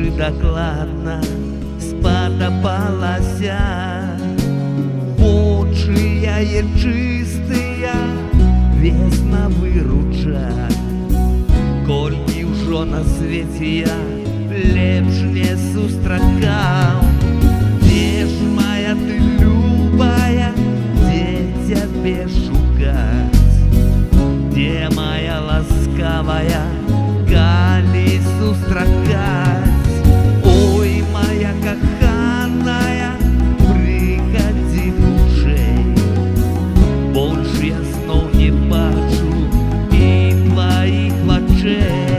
дуже докладно сподобалася. Очі яє чистыя, весна выруча. Колькі ўжо на свеце я лепш не сустракаў. Дзе ж моя ты любая, дзе цябе шукаць? Дзе моя ласкавая, калі сустракаць? Ой, моя каханая, прыходи хутчэй. Больш я зноў не бачу і тваіх вачэй.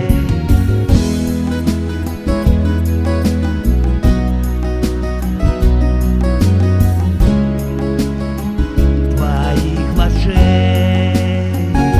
Тваіх вачэй.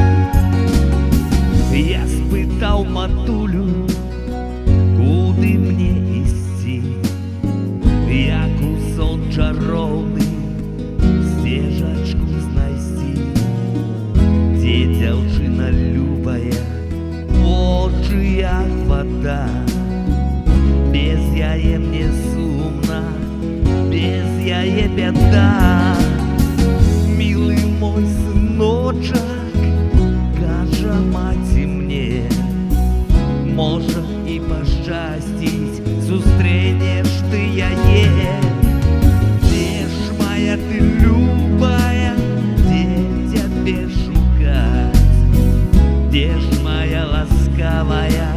Я спытаў матулю, куды мне ісці, як у сон чароўны сцежачку знайсці. Дзе дзяўчына любая, вочы як вада. Без яе мне сумна, без яе бяда. Мілы мой сыночак, кажа маці мне, можа і пашчасціць, сустрэнеш ты яе. Дзе ж моя ты любая, дзе цябе шукаць? Дзе ж моя ласкавая,